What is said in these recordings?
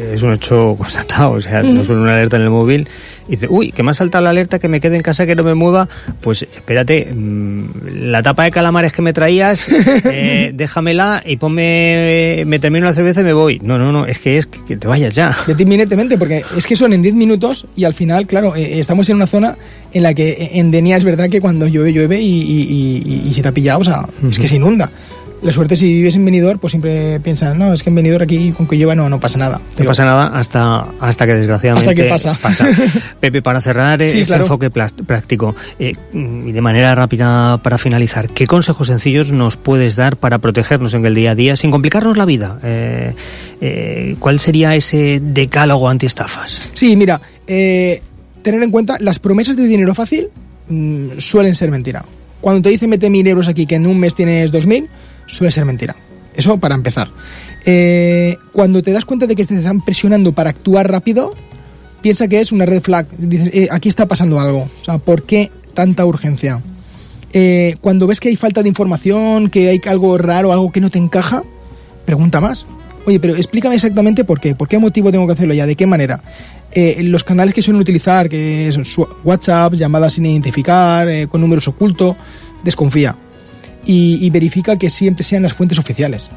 es un hecho constatado, o sea, no suena una alerta en el móvil y dice, uy, que me ha saltado la alerta, que me quede en casa, que no me mueva, pues espérate, la tapa de calamares que me traías, déjamela y me termino la cerveza y me voy. No, es que te vayas ya. Vete inminentemente, porque es que son en 10 minutos y al final, claro, estamos en una zona en la que en Denia es verdad que cuando llueve y se te ha pillado, o sea, es que se inunda. La suerte, si vives en Benidorm, pues siempre piensan, no, es que en Benidorm aquí con que llueva no pasa nada. No pasa nada hasta que desgraciadamente pasa. Pepe, para cerrar enfoque práctico y de manera rápida para finalizar, ¿qué consejos sencillos nos puedes dar para protegernos en el día a día sin complicarnos la vida? ¿Cuál sería ese decálogo antiestafas? Sí, mira, tener en cuenta, las promesas de dinero fácil suelen ser mentira. Cuando te dicen mete 1.000 euros aquí que en un mes tienes 2.000, suele ser mentira. Eso para empezar. Cuando te das cuenta de que te están presionando para actuar rápido, piensa que es una red flag. Dices, aquí está pasando algo. O sea, ¿por qué tanta urgencia? Cuando ves que hay falta de información, que hay algo raro, algo que no te encaja, pregunta más. Oye, pero explícame exactamente por qué. ¿Por qué motivo tengo que hacerlo ya? ¿De qué manera? Los canales que suelen utilizar, que son WhatsApp, llamadas sin identificar, con números ocultos, desconfía. Y verifica que siempre sean las fuentes oficiales.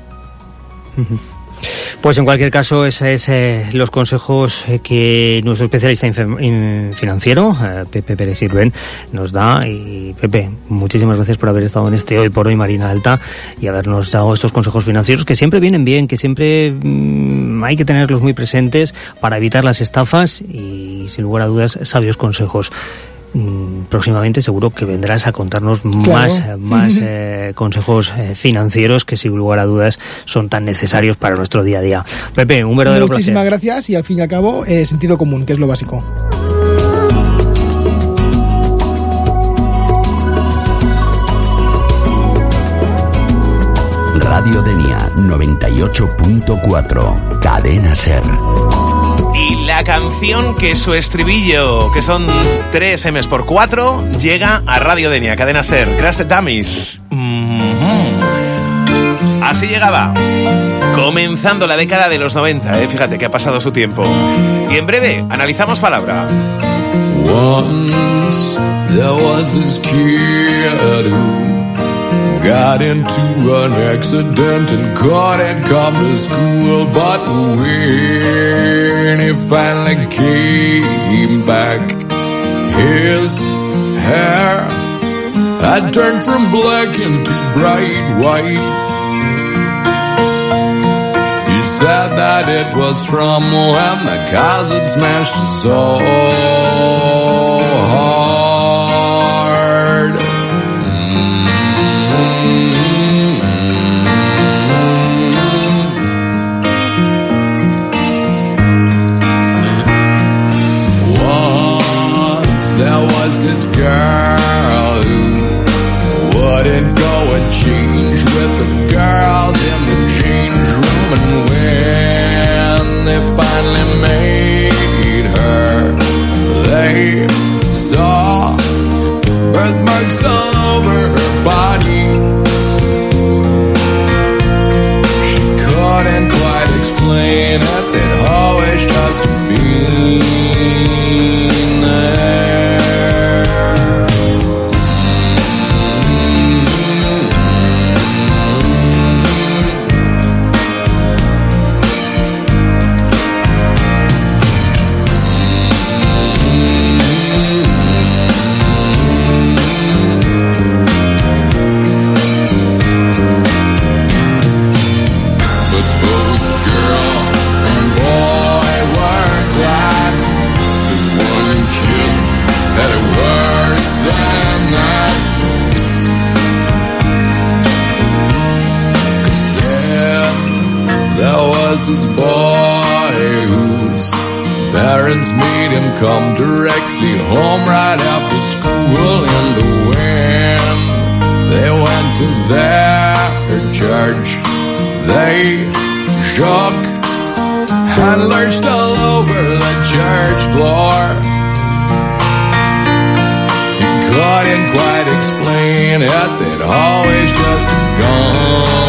Pues en cualquier caso, esos es los consejos que nuestro especialista financiero, Pepe Pérez Sirven, nos da. Y Pepe, muchísimas gracias por haber estado en este Hoy por Hoy Marina Alta y habernos dado estos consejos financieros que siempre vienen bien, que siempre hay que tenerlos muy presentes para evitar las estafas y, sin lugar a dudas, sabios consejos. Próximamente seguro que vendrás a contarnos más consejos financieros que, sin lugar a dudas, son tan necesarios para nuestro día a día. Pepe, un verdadero placer. Muchísimas gracias y, al fin y al cabo, sentido común, que es lo básico. Radio Denia 98.4, Cadena SER. Y la canción que su estribillo, que son 3 M's por 4, llega a Radio Denia, Cadena SER. Crash Dummies. Así llegaba, comenzando la década de los 90, fíjate que ha pasado su tiempo. Y en breve analizamos palabra. Once there was this kid who got into an accident and couldn't come to school, but when he finally came back, his hair had turned from black into bright white. He said that it was from when the cars had smashed his soul hard. This girl who wouldn't go and change with the girls in the change room, and when they finally made her, they saw birthmarks all over her body. She couldn't quite explain it, they'd always just been there. This boy whose parents made him come directly home right after school, and when they went to their church, they shook and lurched all over the church floor. He couldn't quite explain it, they'd always just gone